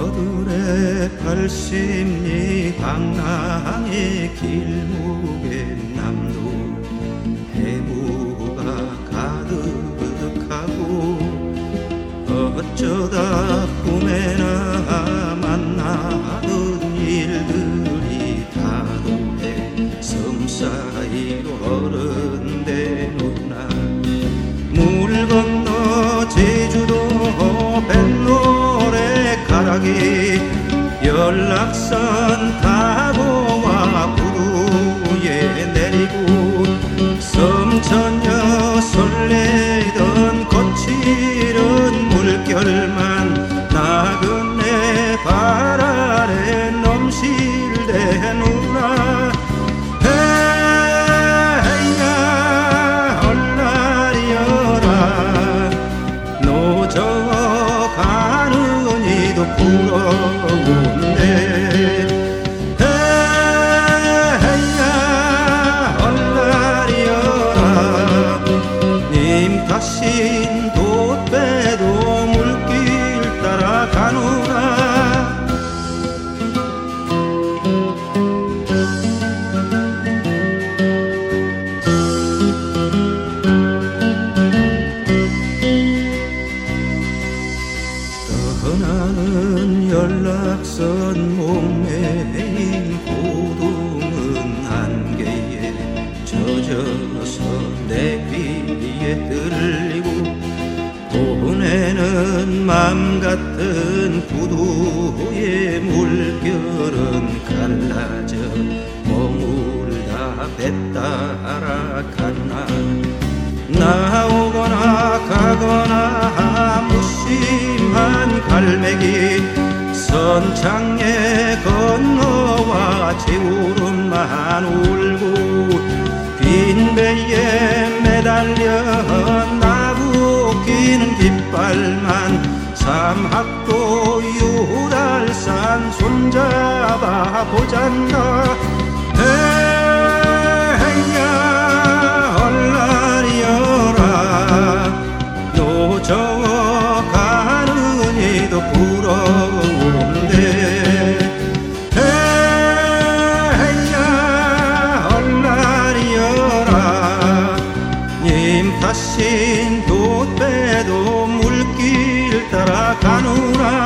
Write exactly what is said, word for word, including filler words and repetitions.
너들의 팔십리 방랑의 길목에 남도 해무가 가득하고 어쩌다 꿈에나 만나던 일들이 다도해 섬 사이로 어른대누나 물 건너 제주도 뱃노래 가락이 연락선 타고 와 부두에 내리고 섬천여 설레던 거칠은 물결만 나그네 발 아래 넘실대누나 헤야 얼라리여라 노져가는 이도 부러운데 헤야 얼라리여라 님 탓인 돛배도 물길 따라가누라 떠나는 연락선 목매인 고동은 안개에 젖어서 내 귀에 들리고 보내는 맘 같은 부두의 물결은 갈라져 머물다 배 따라 갔나 나오거나 가거나 무심한 갈매기 선창에 건너와 제울음만 울고 빈 배에 매달려 나부끼는 깃발만 삼학도 유달산 손잡아 보잔다 헤야 얼라리여라 노져가는 이도 부러운데 헤야 얼라리여라 님 탓인 돛배도 물길 따라가누라